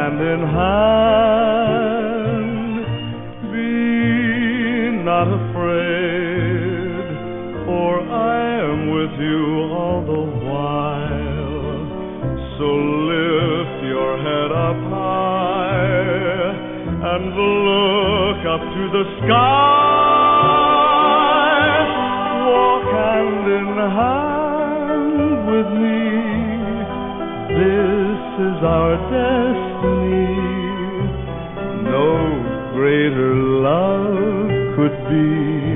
hand in hand. Be not afraid, for I am with you all the while. So lift your head up high and look up to the sky. Walk hand in hand with me. This is our destiny. No greater love could be.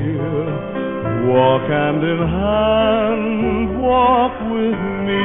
Walk hand in hand, walk with me.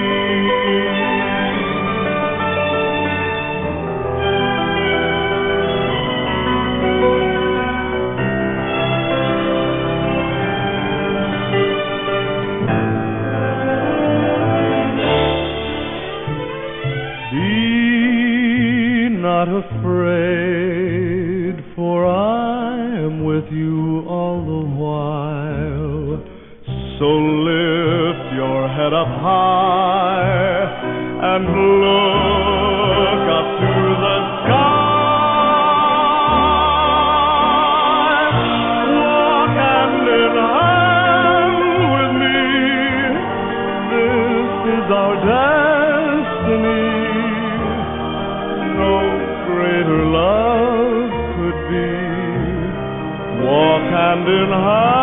Not afraid, for I am with you all the while. So lift your head up high and look up to the sky. Walk hand in hand with me. This is our destiny. No greater love could be. Walk hand in hand.